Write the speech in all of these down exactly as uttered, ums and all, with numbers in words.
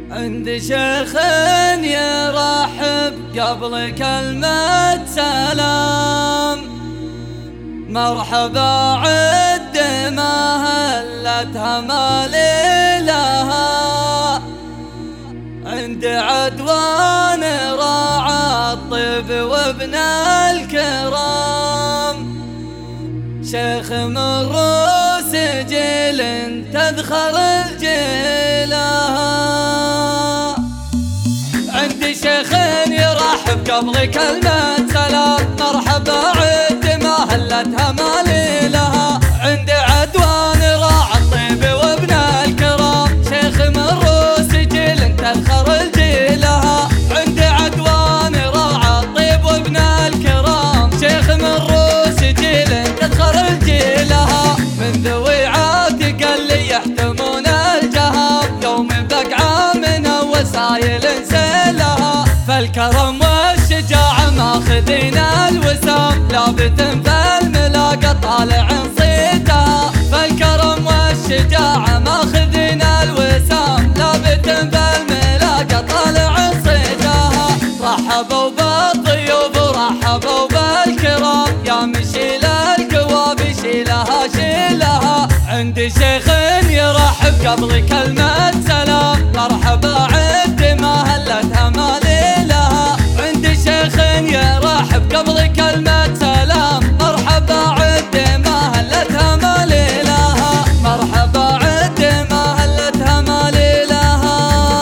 عندي شيخ يرحب قبل كلمة سلام، مرحبا عد ما هلتها ما لها، عند عدوان راعى الطيب وابن الكرام، شيخ من رؤوس جيل تذخر الجيلها. عندي شيخ يرحب قبل كلمة سلام، مرحبا عد ما هلتها ما لها، عند عدوان راعى الطيب وابن الكرام، شيخ من رؤوس جيل تذخر الجيلها، عند عدوان راعى الطيب وابن الكرام، شيخ من رؤوس جيل تذخر الجيلها، من ذوي عاد قال لي يحتمون الجهاب، يوم بقعة من وسايل سيلها، فالكرم والشجاعة ماخذين الوسام، لابت فالملاقى طالع صيتها، فالكرم والشجاعة ماخذين الوسام، لابت فالملاقى طالع صيتها. رحبوا بالضيوف ورحبوا بالكرام، يا مشيل القواب شيلها شيلها، عندي شيخ يرحب قبل كلمة سلام، مرحبا عد ما هلتها ما لها، عندي شيخ يرحب قبل كلمة سلام، مرحبا عد ما هلتها ما لها، مرحبا عد ما هلتها ما لها،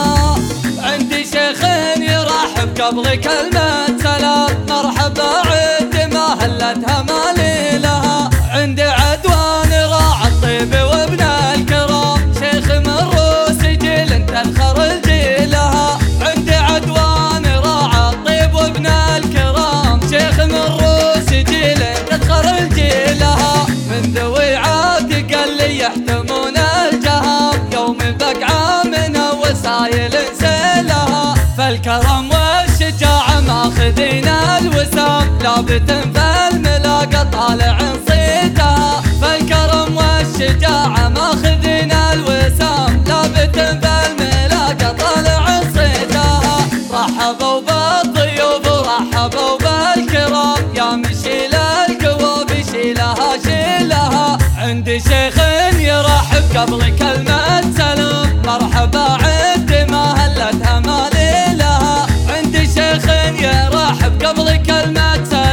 عندي شيخ يرحب قبل كلمة سلام، مرحبا عد ما هلتها ما لها، عند عدوان راعى الطيب وابن الكرام، شيخ من رؤوس جيل تذخر الجيلها، عند عدوان راعى الطيب وابن الكرام، شيخ من رؤوس جيل تذخر الجيلها، من ذوي عاد قال لي يحتمون الجهاب، يوم بقعة من وسايل سيلها، فالكرم والشجاعة ماخذين الوسام، لابت فالملاقى طالع صيتها، فالكرم والشجاعة ماخذين الوسام، لابت فالملاقى طالع صيتها. رحبوا بالضيوف ورحبوا بالكرام، يا مشيل القواب شيلها شيلها، عندي شيخ يرحب قبل كلمة سلام، مرحبا عد ما هلتها ما لها، عندي شيخ يرحب قبل كلمة سلام،